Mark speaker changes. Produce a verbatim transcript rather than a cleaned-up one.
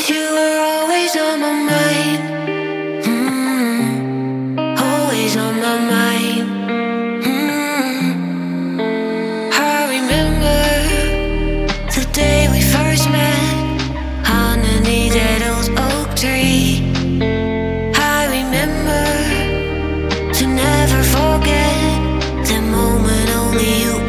Speaker 1: you were always on my mind. Mm, always on my mind. Mm, I remember the day we first met underneath that old oak tree. I remember to never forget the moment only you